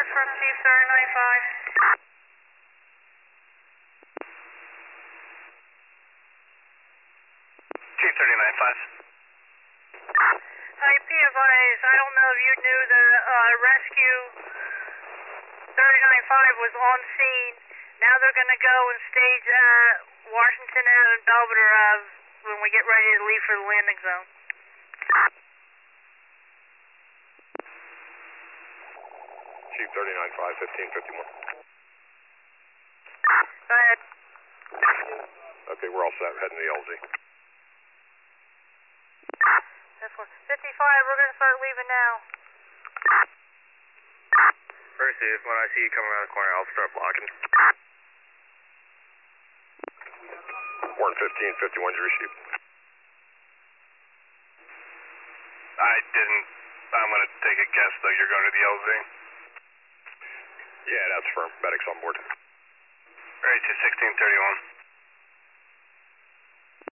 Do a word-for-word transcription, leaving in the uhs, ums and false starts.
from Chief thirty-nine five. Chief thirty-nine five. Hi, P F Is. I don't know if you knew the uh, rescue thirty-nine five was on scene. Now they're going to go and stage uh, Washington Ave and Belvedere Ave when we get ready to leave for the landing zone. Chief thirty-nine five, fifteen fifty-one. Go ahead. Okay, we're all set. Heading to the L Z. This one. fifty-five, we're going to start leaving now. Percy, when I see you coming around the corner, I'll start blocking. Warren fifteen fifty-one, did you receive? I didn't. I'm going to take a guess, though. You're going to the L Z? Yeah, that's firm. Medics on board. Ready to sixteen thirty-one.